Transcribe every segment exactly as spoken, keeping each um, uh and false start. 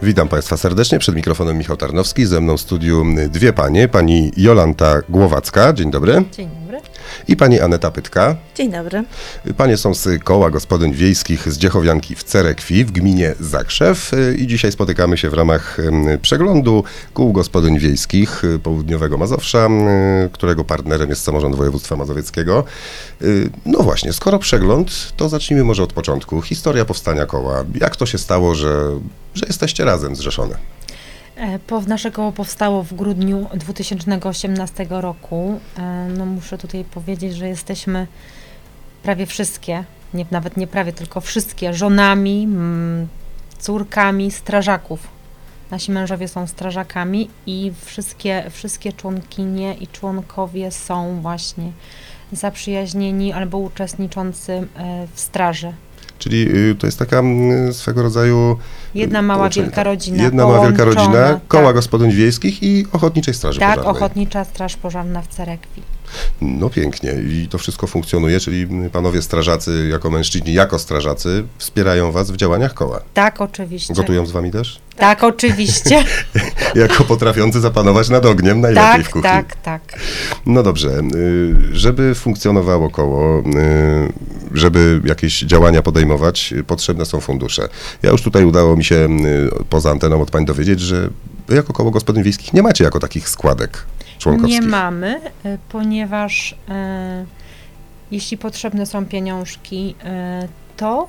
Witam Państwa serdecznie, przed mikrofonem Michał Tarnowski, ze mną w studiu dwie panie, pani Jolanta Głowacka, dzień dobry. Dzień dobry. I pani Aneta Pytka. Dzień dobry. Panie są z Koła Gospodyń Wiejskich z Dziechowianki w Cerekwi w gminie Zakrzew i dzisiaj spotykamy się w ramach przeglądu Kół Gospodyń Wiejskich Południowego Mazowsza, którego partnerem jest Samorząd Województwa Mazowieckiego. No właśnie, skoro przegląd, to zacznijmy może od początku. Historia powstania koła. Jak to się stało, że, że jesteście razem zrzeszone? Po, nasze koło powstało w grudniu dwa tysiące osiemnastego roku. No muszę tutaj powiedzieć, że jesteśmy prawie wszystkie, nie, nawet nie prawie, tylko wszystkie żonami, m, córkami strażaków. Nasi mężowie są strażakami i wszystkie, wszystkie członkinie i członkowie są właśnie zaprzyjaźnieni albo uczestniczący w straży. Czyli to jest taka swego rodzaju... Jedna mała wielka rodzina. Jedna mała wielka rodzina, Koła tak. Gospodyń Wiejskich i Ochotniczej Straży tak, Pożarnej. Tak, Ochotnicza Straż Pożarna w Cerekwi. No pięknie i to wszystko funkcjonuje, czyli panowie strażacy jako mężczyźni, jako strażacy wspierają was w działaniach koła. Tak, oczywiście. Gotują z wami też? Tak, tak oczywiście. Jako potrafiący zapanować nad ogniem najlepiej tak, w kuchni. Tak, tak, tak. No dobrze, żeby funkcjonowało koło, żeby jakieś działania podejmować, potrzebne są fundusze. Ja już tutaj udało mi się poza anteną od pań dowiedzieć, że wy jako Koło Gospodyń Wiejskich nie macie jako takich składek członkowskich. Nie mamy, ponieważ e, jeśli potrzebne są pieniążki, e, to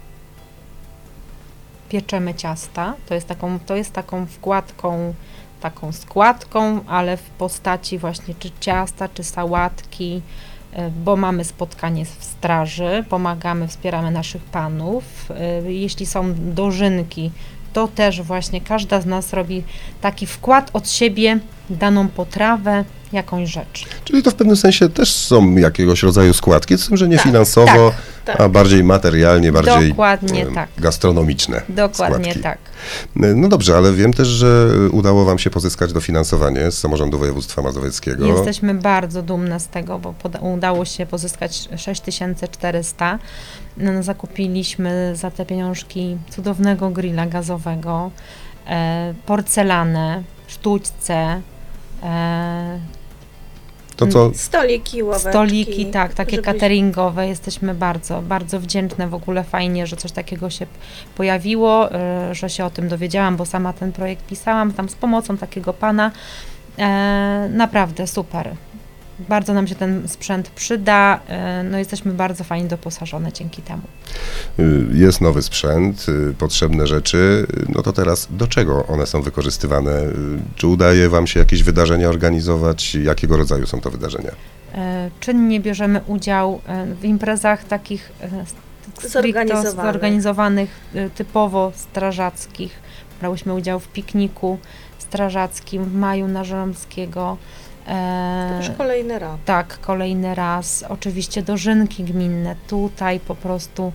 pieczemy ciasta. To jest taką, to jest taką wkładką, taką składką, ale w postaci właśnie czy ciasta, czy sałatki, e, bo mamy spotkanie w straży, pomagamy, wspieramy naszych panów. E, jeśli są dożynki, to też właśnie każda z nas robi taki wkład od siebie, daną potrawę, jakąś rzecz. Czyli to w pewnym sensie też są jakiegoś rodzaju składki, z tym, że nie tak, finansowo, tak, tak. a bardziej materialnie, bardziej Dokładnie tak. gastronomiczne Dokładnie składki. tak. No dobrze, ale wiem też, że udało wam się pozyskać dofinansowanie z Samorządu Województwa Mazowieckiego. Jesteśmy bardzo dumne z tego, bo poda- udało się pozyskać sześć tysięcy czterysta. No, zakupiliśmy za te pieniążki cudownego grilla gazowego, e, porcelanę, sztućce, e, To co? Stoliki, ławeczki. Stoliki, tak, takie żebyś... cateringowe. Jesteśmy bardzo, bardzo wdzięczne. W ogóle fajnie, że coś takiego się pojawiło, y, że się o tym dowiedziałam, bo sama ten projekt pisałam tam z pomocą takiego pana. E, naprawdę super. Bardzo nam się ten sprzęt przyda. E, no jesteśmy bardzo fajnie doposażone dzięki temu. Jest nowy sprzęt, potrzebne rzeczy. No to teraz do czego one są wykorzystywane? Czy udaje wam się jakieś wydarzenia organizować? Jakiego rodzaju są to wydarzenia? E, czynnie bierzemy udział w imprezach takich e, zorganizowanych. zorganizowanych, e, typowo strażackich. Brałyśmy udział w pikniku strażackim w maju na Żeromskiego. E, to już kolejny raz. Tak, kolejny raz. Oczywiście dożynki gminne. Tutaj po prostu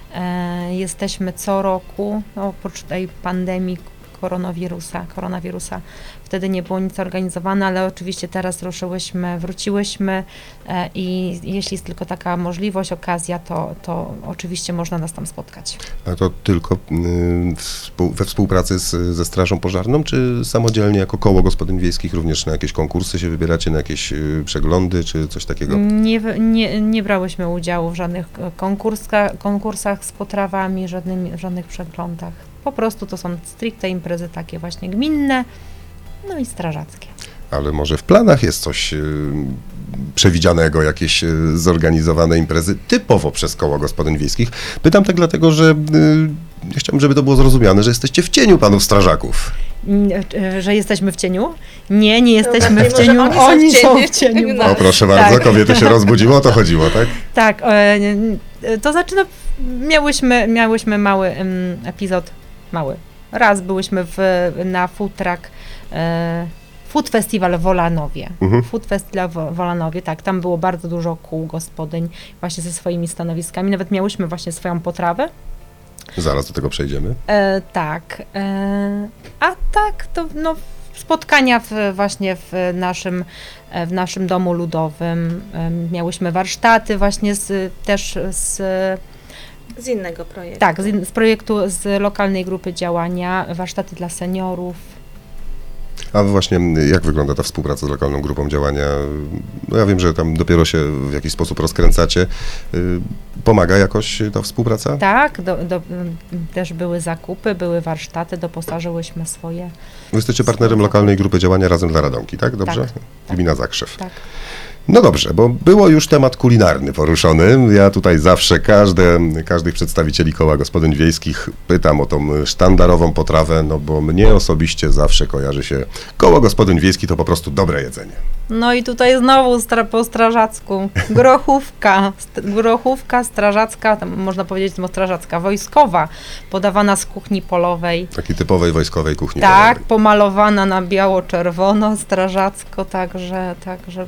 e, jesteśmy co roku, no, oprócz tej pandemii koronawirusa, koronawirusa. Wtedy nie było nic organizowane, ale oczywiście teraz ruszyłyśmy, wróciłyśmy e, i jeśli jest tylko taka możliwość, okazja, to, to oczywiście można nas tam spotkać. A to tylko y, współ, we współpracy z, ze Strażą Pożarną, czy samodzielnie jako Koło Gospodyń Wiejskich również na jakieś konkursy się wybieracie, na jakieś y, przeglądy, czy coś takiego? Nie, nie, nie brałyśmy udziału w żadnych konkurska, konkursach z potrawami, żadnym, żadnych przeglądach. Po prostu to są stricte imprezy takie właśnie gminne, no i strażackie. Ale może w planach jest coś y, przewidzianego, jakieś y, zorganizowane imprezy typowo przez Koło Gospodyń Wiejskich. Pytam tak dlatego, że y, ja chciałbym, żeby to było zrozumiane, że jesteście w cieniu panów strażaków. Że jesteśmy w cieniu? Nie, nie jesteśmy no, w cieniu, oni, oni są w cieniu. O, proszę bardzo, tak. Kobiety się rozbudziło, o to chodziło, tak? Tak, e, to znaczy, no, miałyśmy, miałyśmy mały um, epizod, mały. Raz byłyśmy w, na food truck, e, Food Festival w Wolanowie. Mhm. Food Festival w Wolanowie, tak, tam było bardzo dużo kół gospodyń właśnie ze swoimi stanowiskami, nawet miałyśmy właśnie swoją potrawę. Zaraz do tego przejdziemy. E, tak, e, a tak to no, spotkania w, właśnie w naszym, w naszym domu ludowym, e, miałyśmy warsztaty właśnie z, też z Z innego projektu. Tak, z, in- z projektu z lokalnej grupy działania, warsztaty dla seniorów. A właśnie jak wygląda ta współpraca z lokalną grupą działania? No ja wiem, że tam dopiero się w jakiś sposób rozkręcacie. Y, Pomaga jakoś ta współpraca? Tak, do, do, też były zakupy, były warsztaty, doposażyłyśmy swoje. Wy jesteście partnerem lokalnej grupy działania Razem dla Radomki, tak? Dobrze? Tak, Gmina Zakrzew. Tak. No dobrze, bo było już temat kulinarny poruszony. Ja tutaj zawsze każde, każdych przedstawicieli koła gospodyń wiejskich pytam o tą sztandarową potrawę, no bo mnie osobiście zawsze kojarzy się koło gospodyń wiejskich to po prostu dobre jedzenie. No i tutaj znowu stra- po strażacku, grochówka, st- grochówka strażacka, tam można powiedzieć no, strażacka, wojskowa, podawana z kuchni polowej. Takiej typowej wojskowej kuchni. Tak, polowej. pomalowana na biało-czerwono, strażacko, także, także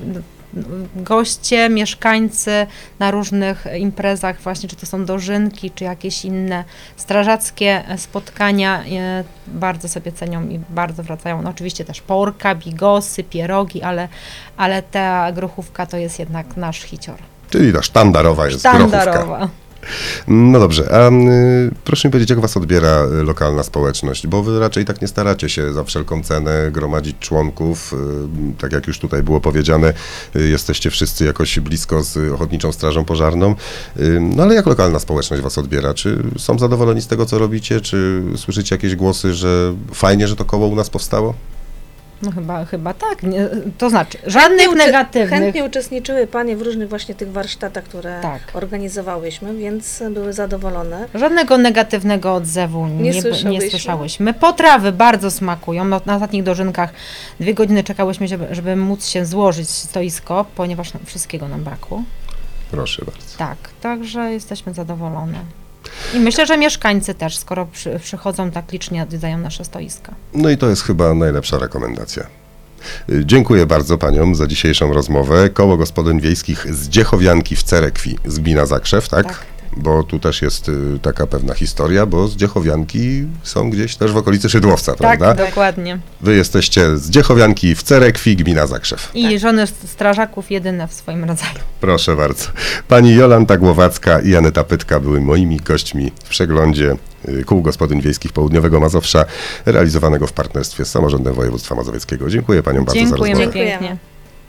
goście, mieszkańcy na różnych imprezach właśnie, czy to są dożynki, czy jakieś inne strażackie spotkania, e, bardzo sobie cenią i bardzo wracają. No oczywiście też porka, bigosy, pierogi, ale, ale ta grochówka to jest jednak nasz hicior. Czyli ta sztandarowa jest grochówka. Sztandarowa. No dobrze, a y, proszę mi powiedzieć, jak was odbiera y, lokalna społeczność, bo wy raczej tak nie staracie się za wszelką cenę gromadzić członków, y, tak jak już tutaj było powiedziane, y, jesteście wszyscy jakoś blisko z Ochotniczą Strażą Pożarną, y, no ale jak lokalna społeczność was odbiera? Czy są zadowoleni z tego, co robicie, czy słyszycie jakieś głosy, że fajnie, że to koło u nas powstało? No chyba, chyba tak, nie, to znaczy żadnych Chętnie uczy- negatywnych. Chętnie uczestniczyły panie w różnych właśnie tych warsztatach, które Tak. organizowałyśmy, więc były zadowolone. Żadnego negatywnego odzewu nie, Nie nie słyszałyśmy. słyszałyśmy. Potrawy bardzo smakują. No, na ostatnich dożynkach dwie godziny czekałyśmy, żeby, żeby móc się złożyć stoisko, ponieważ no, wszystkiego nam brakło. Proszę bardzo. Tak, także jesteśmy zadowolone. I myślę, że mieszkańcy też, skoro przy, przychodzą tak licznie, odwiedzają nasze stoiska. No i to jest chyba najlepsza rekomendacja. Y, Dziękuję bardzo paniom za dzisiejszą rozmowę. Koło Gospodyń Wiejskich z Dziechowianki w Cerekwi z gmina Zakrzew, tak? Tak. Bo tu też jest y, taka pewna historia, bo z Dziechowianki są gdzieś też w okolicy Szydłowca, prawda? Tak, dokładnie. Wy jesteście z Dziechowianki w Cerekwi, gmina Zakrzew. I żony strażaków jedyne w swoim rodzaju. Proszę bardzo. Pani Jolanta Głowacka i Aneta Pytka były moimi gośćmi w przeglądzie y, Kół Gospodyń Wiejskich Południowego Mazowsza, realizowanego w partnerstwie z Samorządem Województwa Mazowieckiego. Dziękuję paniom bardzo za rozmowę. Dziękujemy Dziękujemy. pięknie.